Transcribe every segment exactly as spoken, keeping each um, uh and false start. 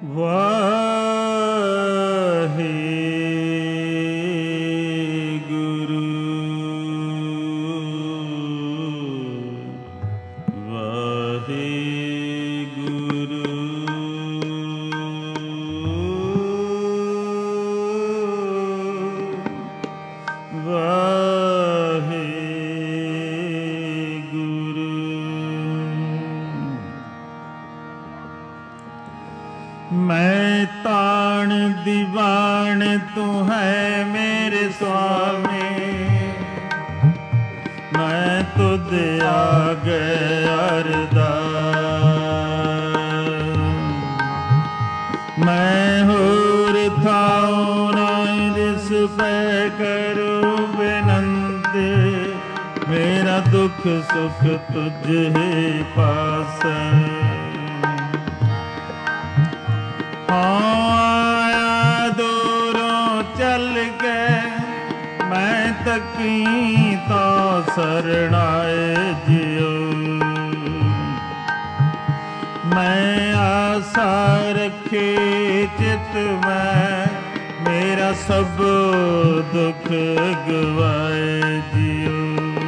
ਵਾਹਿਗੁਰੂ ਵਾਹਿਗੁਰੂ ਵਾਹਿਗੁਰੂ। मैं ताण दीवान तू है मेरे स्वामी, मैं तुद आगे अरदास। मैं होर थाऊं ना जिस पे करूं बिनंती, मेरा दुख सुख तुझ ही पास। आया दूरों चल के मैं तकी तो शरणाए जियो। मैं आशा रखी चित में, मेरा सब दुख गवाए जियो।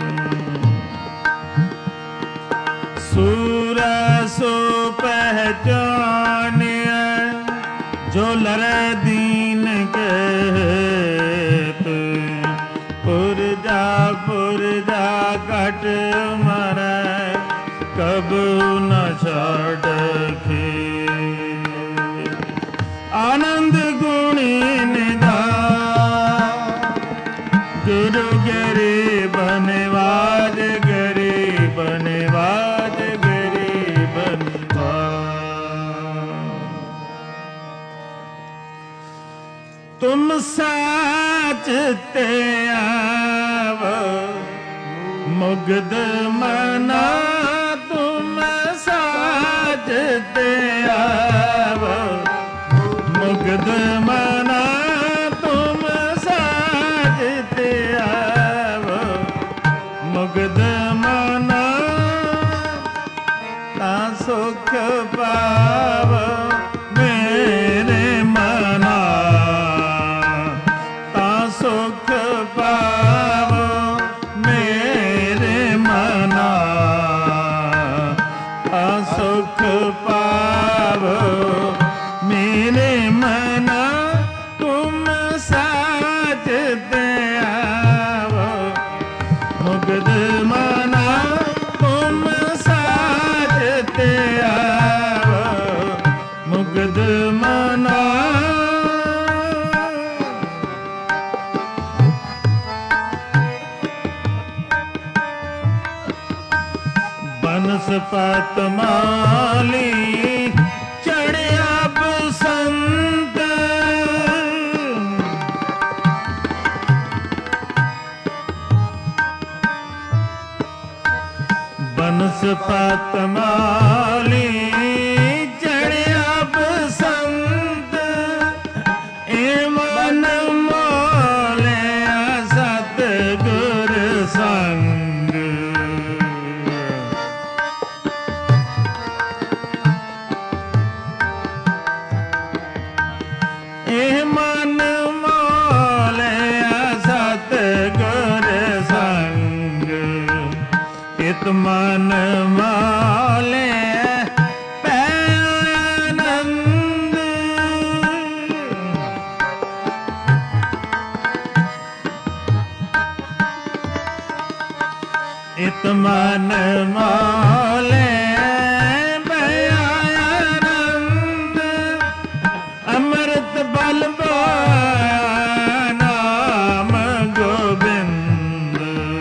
सूरा सो पहचान जो लरे दीन के हेतु, पुरजा पुरजा कट मरै कबू न छाड़ खे। आनंद गुणी निधान गुरु गरीब निवाज, गरीब निवाज, गरीब तुम साच ते आव मुग्ध मना, तुम साच ते आव मुग्ध मना, तुम साच ते आव मुग्ध मना। ता सुख पाव मेरे मना, सुख पाव मेरे मना। सुख पाव मेरे मना, तुम साजते आव मुग्ध मना, तुम साजते आव मुग्ध मना। बनस्पत माली चढ़िया बसंत, बनस्पत माली चढ़िया बसंत। ए मन मोले सतगुर संग, मन मोले सतगुर संग। इत मन मोले पैनंद, इत मन मोले बल पाया नाम गोबिंद।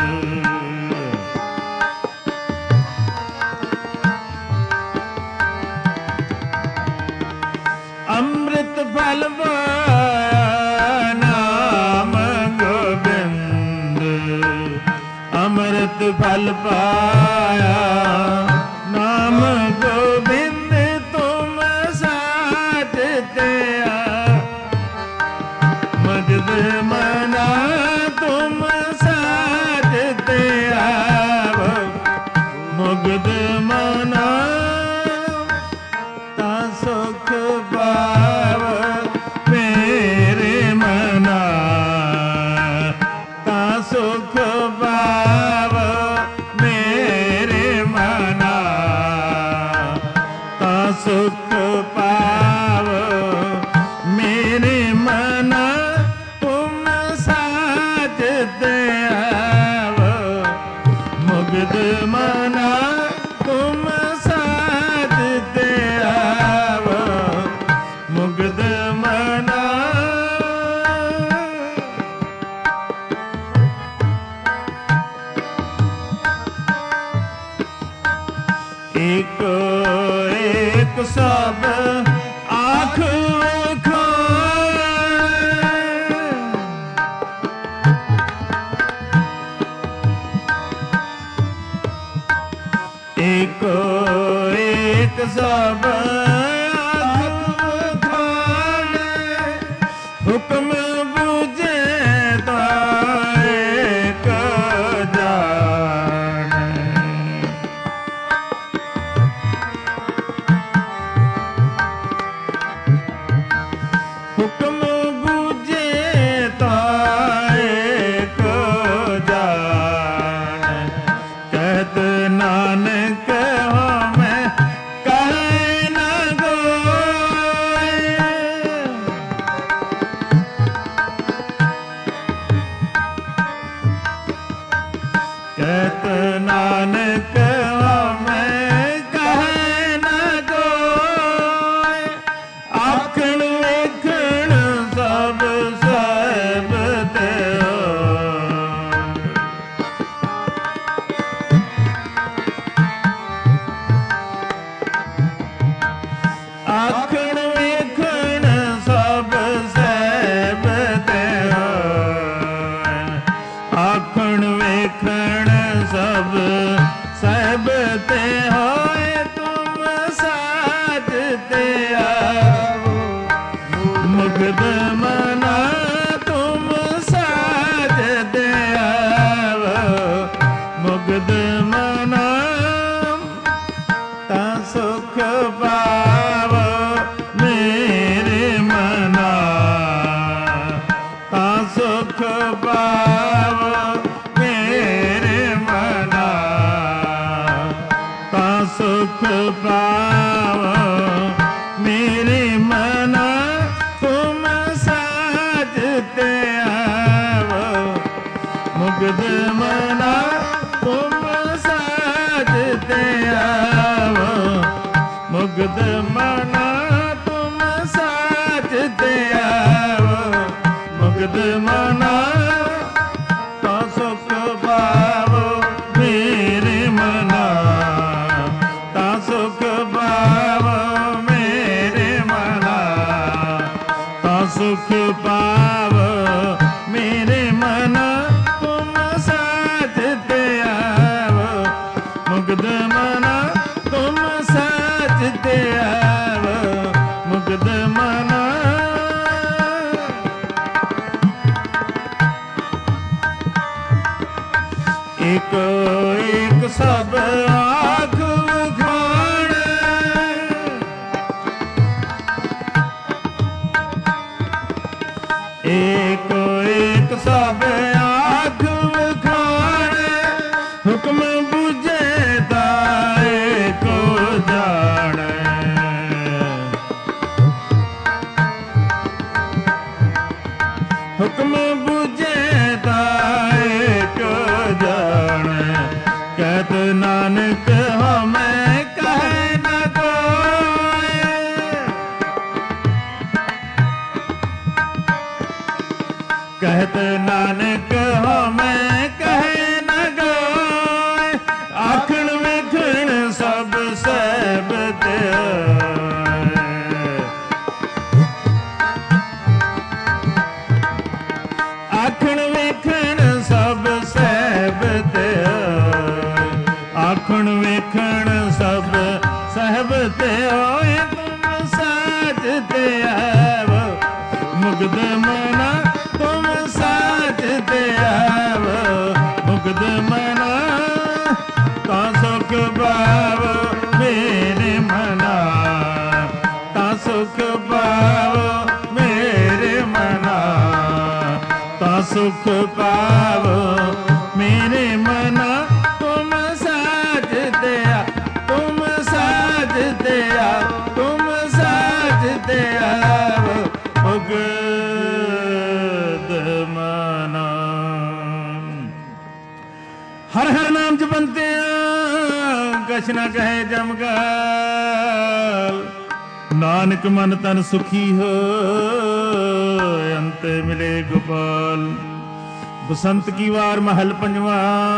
अमृत फल पाया नाम गोबिंद, अमृत फल पाया नाम गोबिंद। तुम साजते मुग्ध मना, तुम साजते आव मुग्ध मना। ता सुख पा मुग्ध मना तुम साजते आवो मुग्ध मना। एक एक सब आँख एक एक सब हुक्म बुझे तो एक जाने। हुक्म बुझे तो एक जाने। कहत नानक हमें कहे न गोए। कहत नानक हमें कहे न गोए। आखण वेखण सब सब ते आखण वेखण सब सैब ते होए। आखण वेखण सब सैब ते होए। तुम साजते आवो मुग्ध मना तुम साजते आवो मुग्ध मना। ता सुख पावो मेरे मना ता सुख पावो मेरे मना ता सुख पावो मेरे मना। तुम साजते आवो मुग्ध मना तुम साजते आवो मुग्ध मना तुम साजते आवो मुग्ध मना। ता सुख पावो मेरे मना ता सुख पावो मेरे मना ता सुख पावो मेरे मना। तुम साजते आवो मुग्ध मना तुम साजते आवो मुग्ध मना। एक एक सब आँख उघाड़। एक एक सब आँख उघाड़। हुक्म बुझे ताए को जाने। हुक्म बुझे ताए को जाने। कहत नानक हमें कहे न कोई। कहत नानक हमें कहे न कोई। आखण वेखण सब सैब ते आखण वेखण सब सैब ते आखण वेखण सब सहब ते होए। तुम साजते आवो मुग्ध मना तुम साजते आवो मुग्ध मना। ता सुख पावो मेरे मना ता सुख पावो मेरे मना ता सुख पावो मेरे मना। तुम साजते आ तुम साजते आ तुम साजते आवो मुग्ध मना। हर हर नाम जपंते कछ न कहे जमकाल। नानक मन तन सुखी हो अंत मिले गोपाल। बसंत की वार महल पंजवा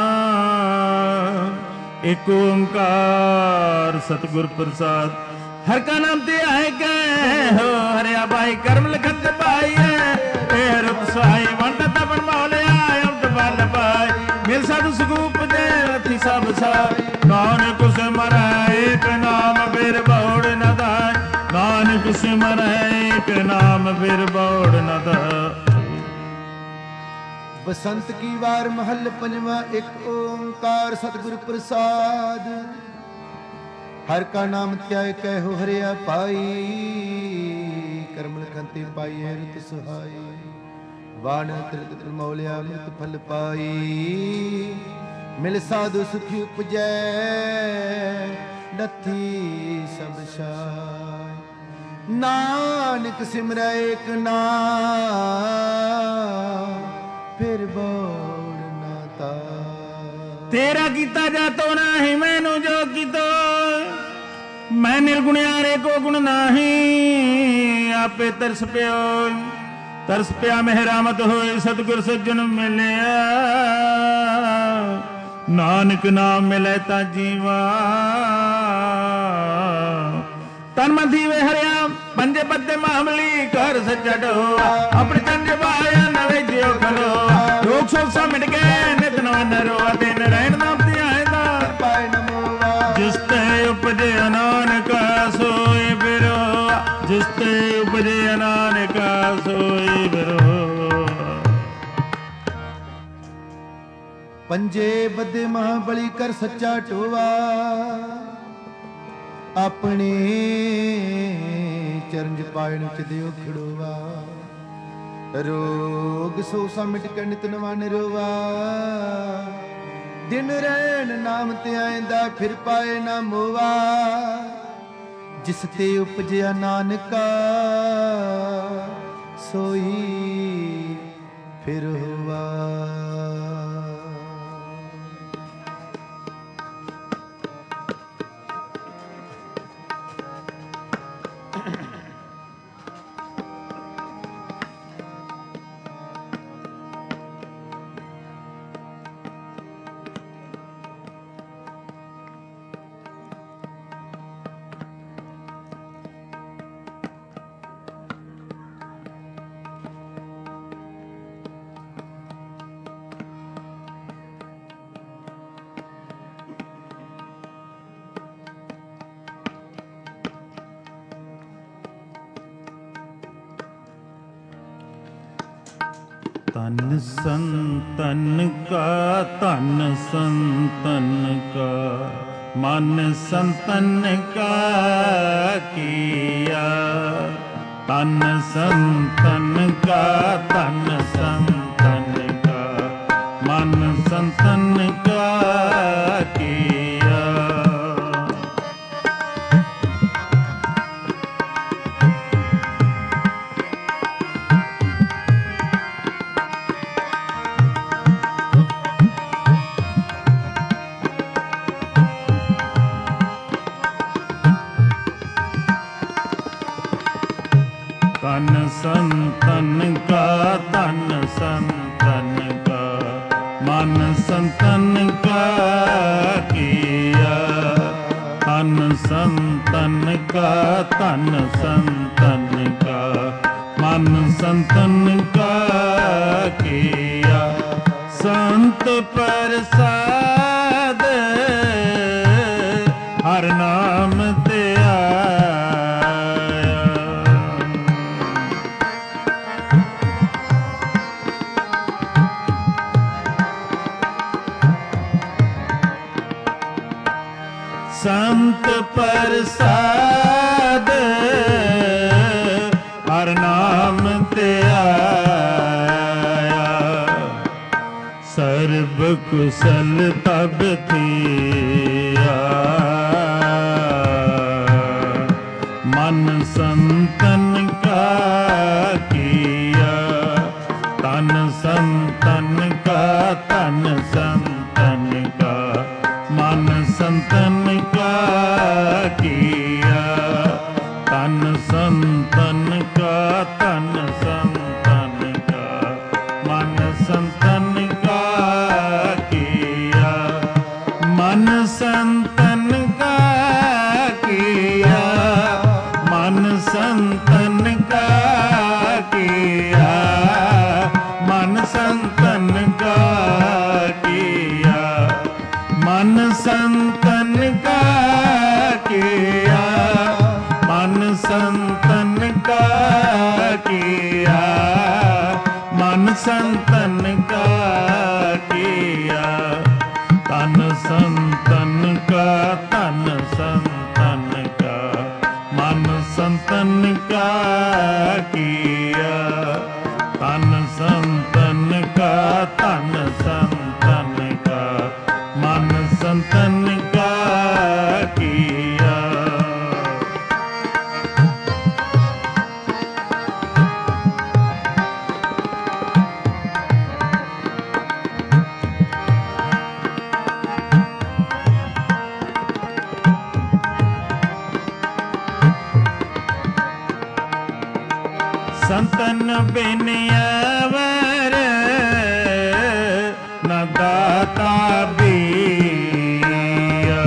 एक ओंकार सतगुर प्रसाद। हर का नाम ते आए गए हो हरिया भाई कर्म लिखत पाई है रुप सहाय वंट तपन मौलिया अमत बल पाई। मिल साधु सुगूप दे रथी सब छाई। नानक सिमर एक नाम बिर बौड़ न दाय। नानक सिमर एक नाम बिर बौड़ न दाय। बसंत की वार महल पंजवा एक ओंकार सतगुर प्रसाद। हर का नाम त्याय कहो हरिया पाई। कर्म लखंते पाई है रुत सुहाई। वाण त्रित मौलिया मृत फल पाई। मिल साधु सुखी उपजै नथी सब शाय। नानक सिमरै एक नाम फिर बौड़ ना ताय। तेरा कीता जातो नाही मैनू जो कीतो। मैं निर्गुणियारे को गुण नाही। आपे तरस प्यो तरस प्या मेहरामत होए सतगुर सज्जन मिलिया। नानक नाम मिले ता जीवा। तन मन दीवे हरिया पंजे पत्ते मामली कर सच्चा डोआ। अपने चंज बाया नवे जियो खलो। रोग शोक सा मिट गए नित नवन रोआ। दिन रहन नाम ते आएगा पाए नमोवा। जिस ते उपजे नानका सोई बिरो। जिस ते उपजे नानका सोई बिरो। पंजे बदे महाबली कर सच्चा टोआ। अपने चरण पायण च दियो खड़ोवा। रोग सो समिट कर नित नवा निरोवा। दिन रहन नाम ते आएंदा फिर पाए ना मोवा। जिस ते उपजया नानका सोई फिर हुआ। तन संतन का तन संतन का मन संतन का किया। तन संतन का तन संतन का मन संतन का किया। तन संतन का तन संतन का मन संतन का किया। तन संतन का तन संतन का मन संतन का किया। संत प्रसाद हर नाम ते संत प्रसाद हर नाम ते आया। सर्ब कुशल तब थिया। मन संतन का किया। तन संतन का तन संतन का मन संतन का किया, तन संतन का, तन संतन का, मन संतन का किया, मन संतन का किया, मन संतन का किया, मन संतन का किया, मन संतन का किया, मन संतन का किया, मन संतन का किया, तन संतन का, तन संतन का, मन संतन का किया, तन संतन का, तन संतन का, मन संतन का किया। संतन बिन अवर न दाता बिया,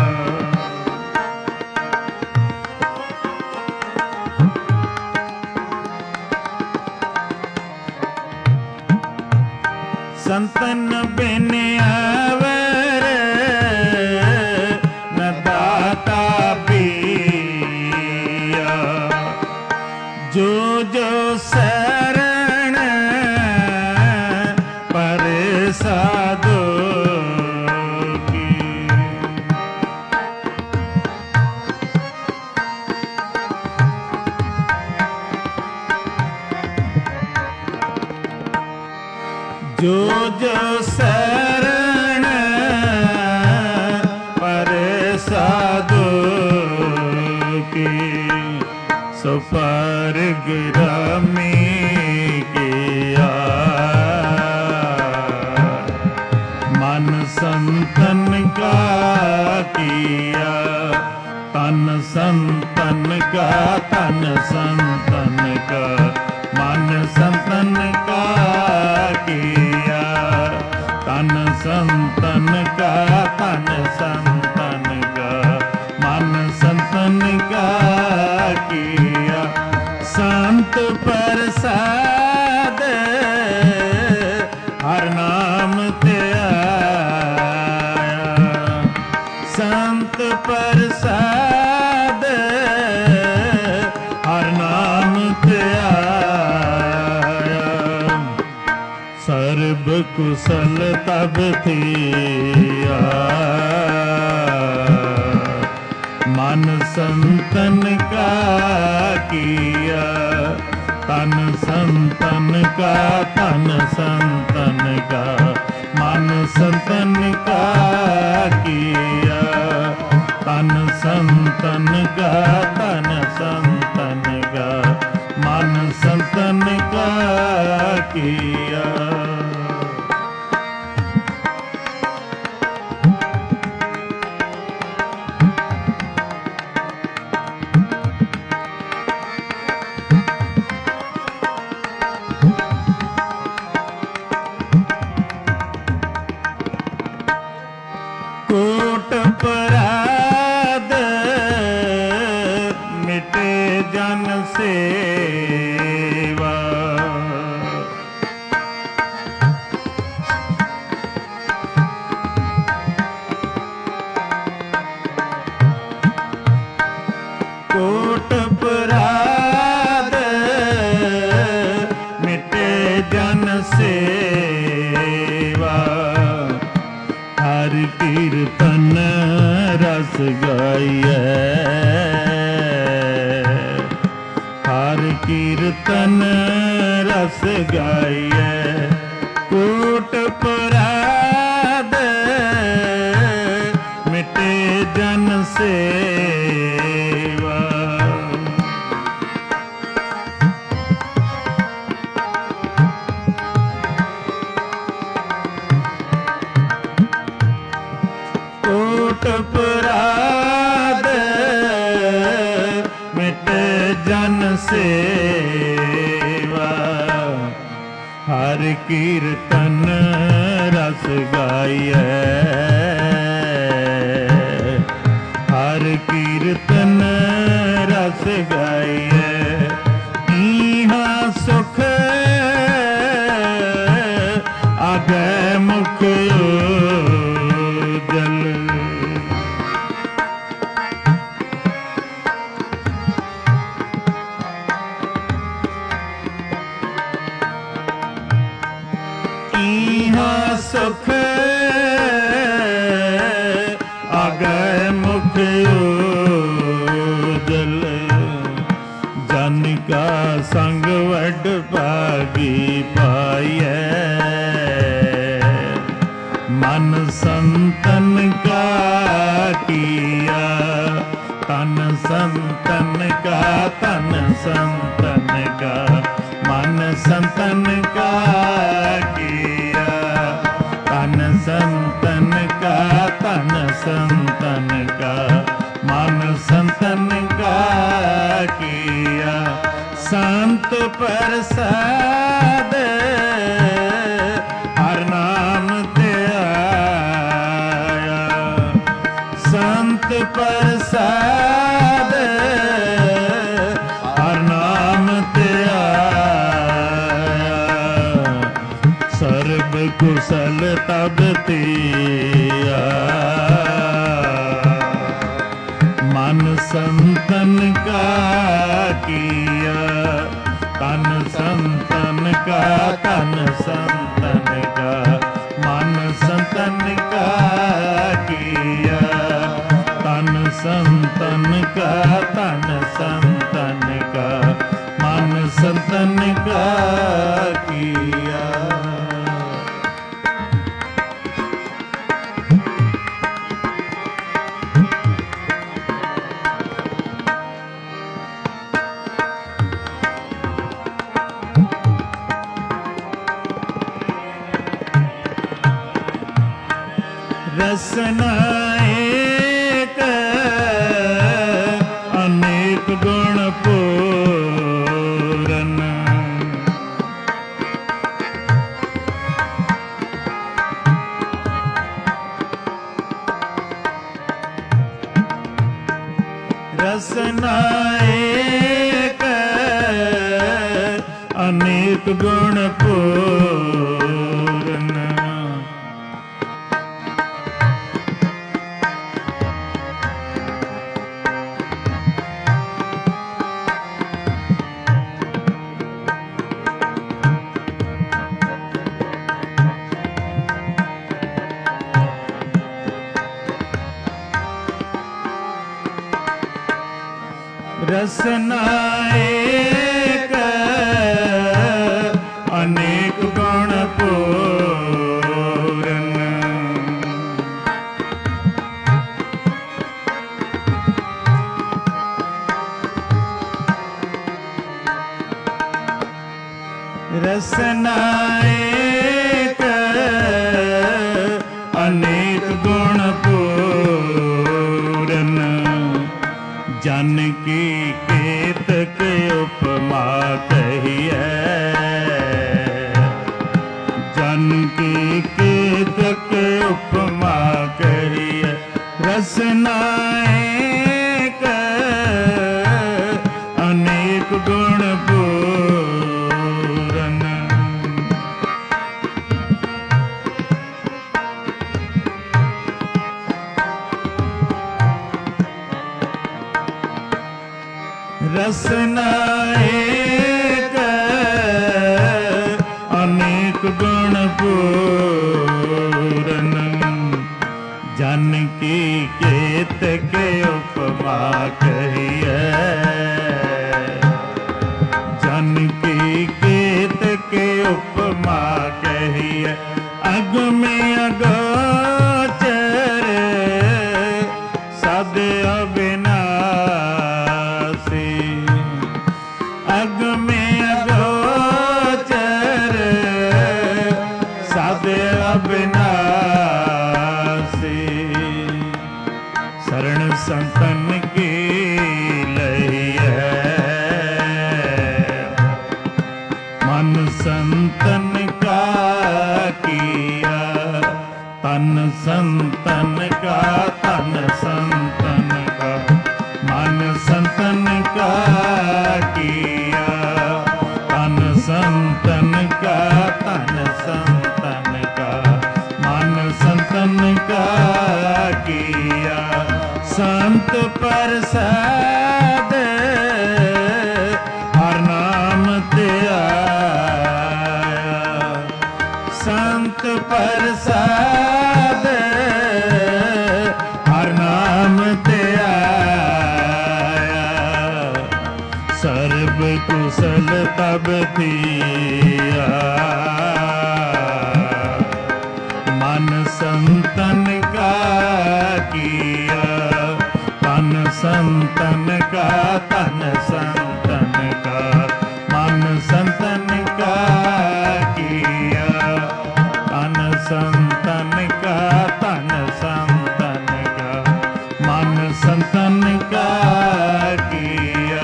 संतन बिन अवर न दाता बिया, जो जो शरण पर साधो की, जो जो शरण पर साधो की, सो पर गिरामी किया, मन संतन का किया, तन संतन का, तन संतन का, मन संतन का किया, तन संतन का, तन संतन का, मन संतन का किया, संत प्रसाद हर नाम ते आया, संत प्रसाद हर नाम ते आया, सर्ब कुशल तब थिया, मन संतन का किया, तन संतन का, तन संतन का, मन संतन का किया, तन संतन का, तन संतन का, मन संतन का किया। कोट अपराध मिटे जन सेवा, कोट अपराध मिटे जन सेवा, हर कीर्तन रस गाइए, हर कीर्तन रस गाइए, कोट अपराध मिटे जन सेवा, छूट पुराद मिट जन सेवा हर कीर्तन रस गाइए हर कीर्तन रस गाइए इहा सुख आगे मुख जल इहा सुख आगे मुख जल जन का संग वड भागी पाइए मन संतन का किया तन संतन का तन संतन का मन संतन का किया तन संतन का तन संतन का मन संतन का किया संत प्रसाद हर नाम ते आया संत प्रसाद हर नाम ते आया सर्ब कुशल तब तिया मन संतन का किया तन संतन का तन संतन का मन संतन का किया तन संतन का तन संतन का मन संतन का किया रसना एक अनेक गुण पूरन रसना एक अनेक गुण पूरन रसना एक अनेक गुण पूरन रसना एक अनेक गुण पूरन जन की केत के उपमा कहिए जन की केत के उपमा कहिए रसना एक अनेक गुण पूरन रसना एक अनेक गुण पूरन जन की केत के उपमा कहिए जन की केत के उपमा कहिए अग में अगोचर सद अविनाशी अग में अगोचर सद अविनाशी संतन की लही है, मन संतन का किया, तन संतन का, तन संतन का, मन संतन का किया, तन संतन का, तन संतन का, मन संतन का किया। संत प्रसाद हर नाम ते आया, संत प्रसाद हर नाम ते आया, सर्व कुशल तब थिया, मन संतन का किया, तन संतन का, तन संतन का, मन संतन का किया, तन संतन का, तन संतन का, मन संतन का किया।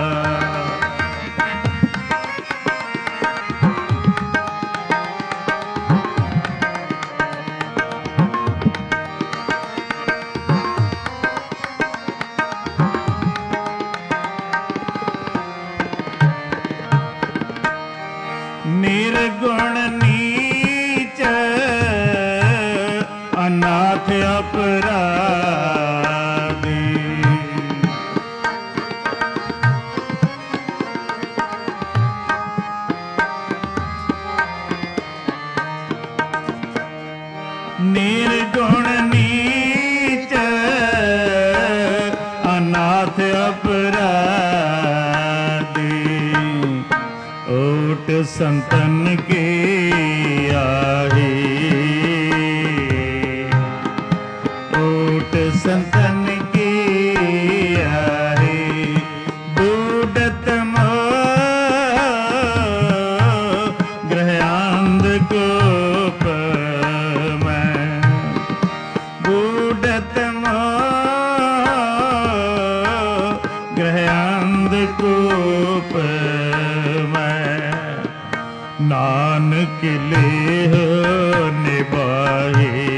निर्गुण नीच अनाथ अपराधी, निर्गुण नीच अनाथ अपराधी, ओट संतन के आहे, ओट संतन के आहे, बूढ़त मोह ग्रहांध कोप में, बूढ़त मोह ग्रहांध कोप में, नानक लेह निभाए,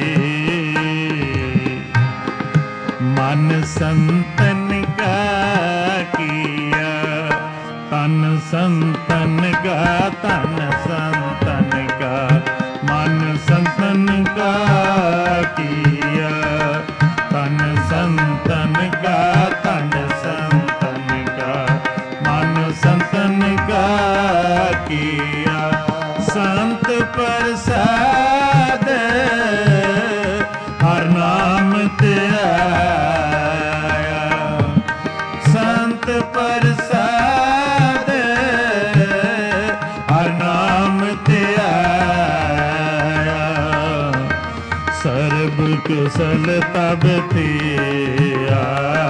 मन संतन का किया, तन संतन का, तन संतन का, मन संतन का किया, तन संतन का, तन संतन का, मन संतन का किया। संत प्रसाद हर नाम ते आया, संत प्रसाद हर नाम ते आया, सर्व कुशल तब थिया,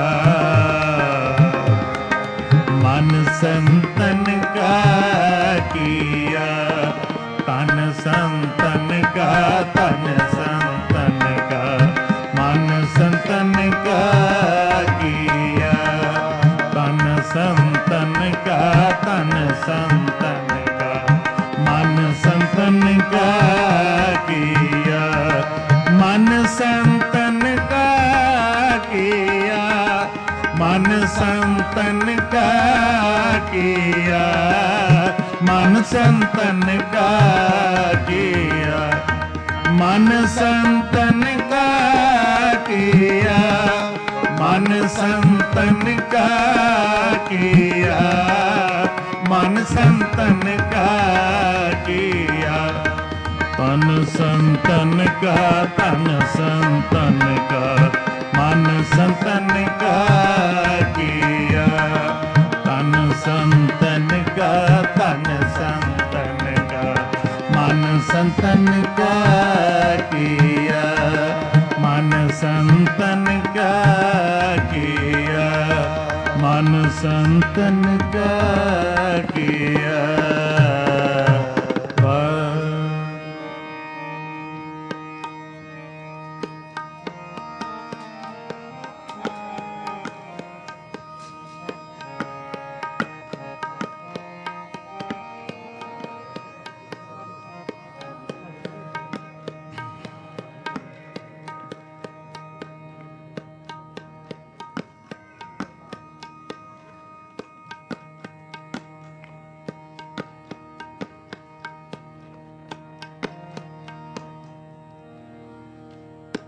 मन संतन का किया, तन संतन का, तन संतन का, मन संतन का किया, तन संतन का, तन संतन का, मन संतन का किया, मन संतन का किया, मन संतन का किया, मन संतन का किया, मन संतन का किया, मन संतन का किया, मन संतन का किया, तन संतन का, तन संतन का, मन संतन का किया, तन संतन का, तन संतन का, मन संतन का किया, मन संतन का किया, मन संतन का किया।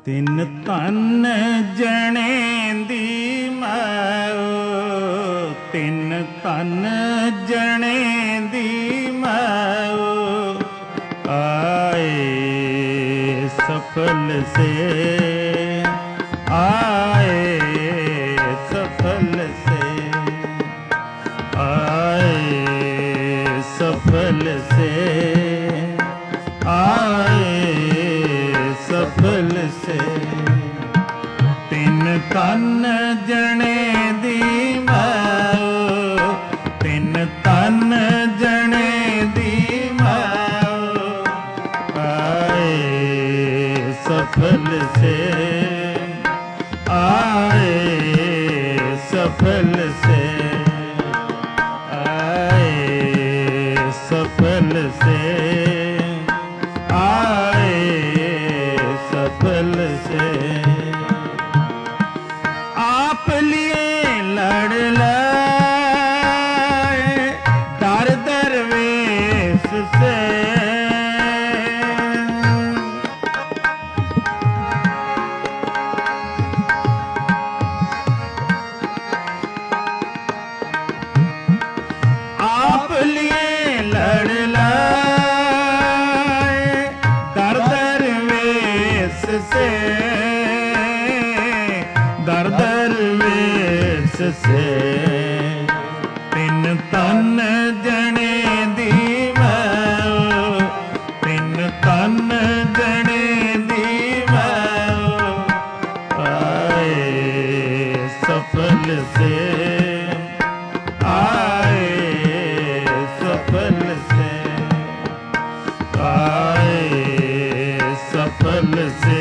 ਤਿੰਨ ਤਨ ਜਣੇ ਦੀ ਮਾਓ, ਤਿੰਨ ਤਨ ਜਣੇ ਦੀ ਮਾਓ, ਆਏ ਸਫਲ ਸੇ, ਆਏ ਸਫਲ ਸੇ, ਆਏ सफल से, आए सफल से। तिन तन जने दी माओ, तिन तन जने दी माओ, आए सफल से, आए सफल से, सफल से, आए सफल से। आप लिए लड़ लाए दर दरवेश से, आप लिए लड़ लाए दर दरवेश से, दर दरवेश से। तिन तन जने दी माओ, तिन तन जने दी माओ, आए सफल से, आए सफल से, आए सफल से,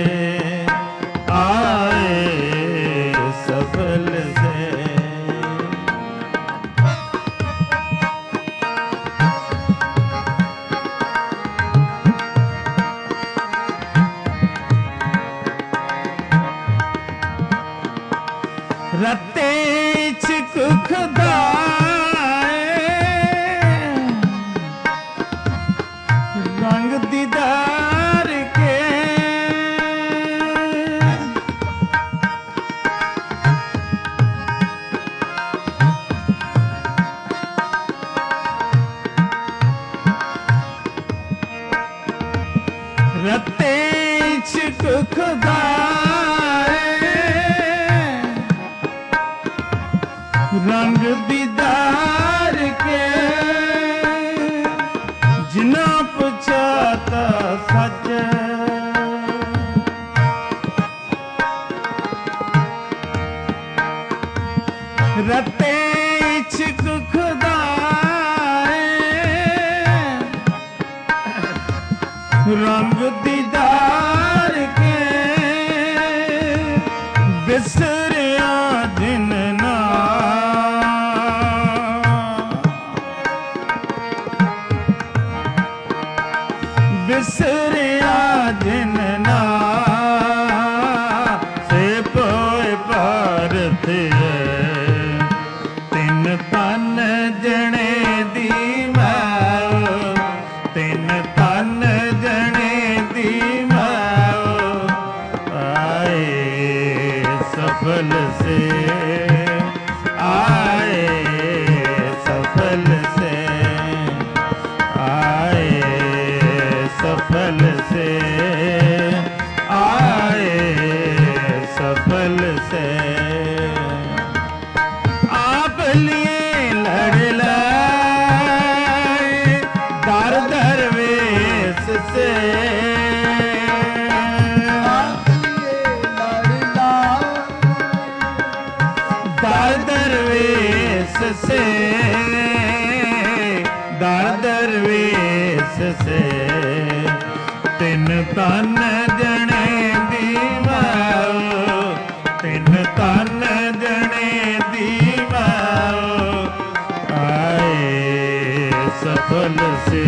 आए सफल से। रते चिक रंग दीदार के, रते चिक खुदाए रंग दीदार के, जिना पुछाता सच, रते इच्छक खुदाए रंग दीदार के, बिसरिया जिन ना, बिसरिया जिन ना, से पोए पारथ तिन तन जने दी माओ, तिन तन जने दी माओ, आए सफल से, आए सफल से, आए सफल से, आए सफल से। आप लिए लड़ लाए दर दरवेश से, आप लिए लड़ लाए दर दरवेश से, दर दरवेश से। तिन तन जने दी माओ, तिन तन जने दी माओ, आए सफल से,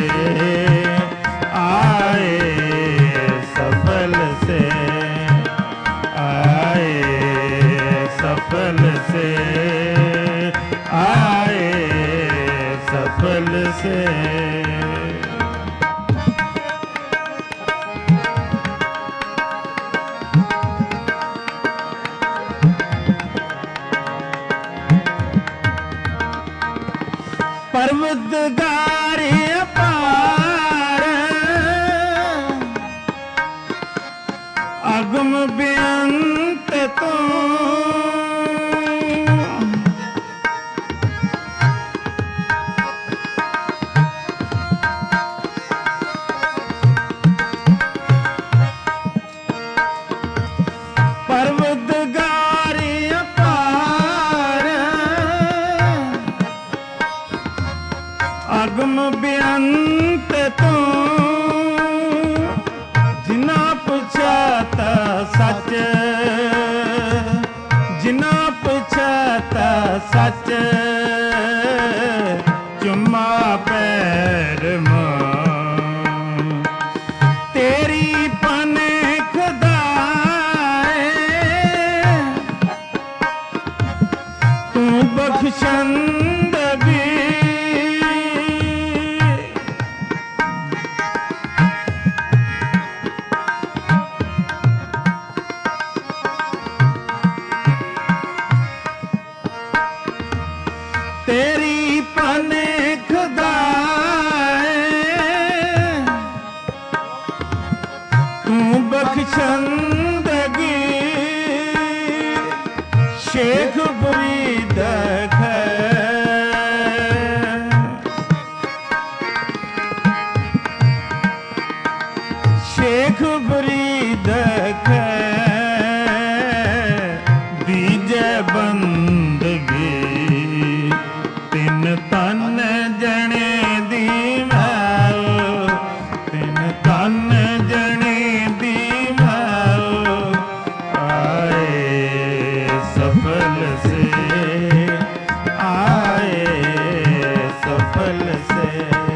आए सफल से, आए सफल से, आए सफल से। परवतगारी अपार अगम बेअंत तू परवतगारी अपार अगम बेअंत तू जिना पुछाता सच जिना पुछाता सच चुम्मा पैर मां तेरी पने खुदाए तू बख्शंद भी तेरी पने खुदाए तू बख्शंदगी शेख फरीद है शेख फरीद है बीजे बंदगी तिन तन जने दी माओ तिन तन जने दी माओ आए सफल से आए सफल से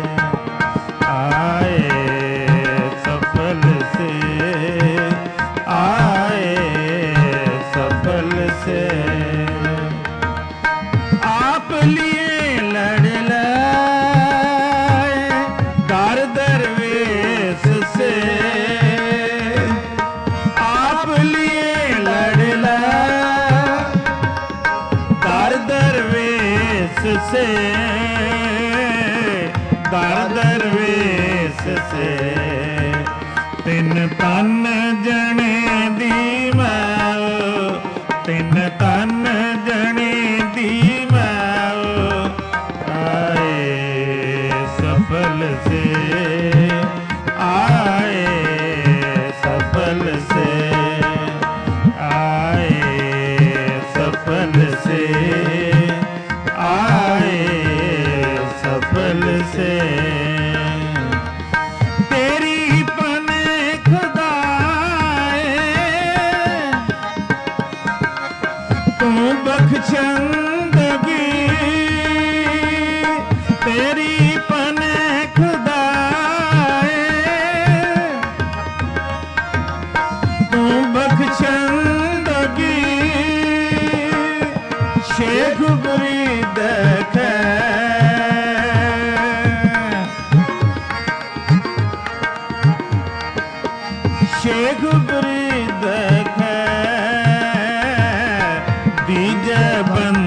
आए सफल से आए सफल से आप लिए लड़ लाए दर दरवेश से आप लिए लड़ लाए दर दरवेश से दर दरवेश से तिन तन जने दी माओ तिन तन जने दी सफल से आए सफल से आए सफल से आए सफल से तेरी पने खुदाए तू बख्शंदगी तेरी पने खुदाए तू बख्शंदगी शेख फरीद है शेख फरीद है बीजे बंद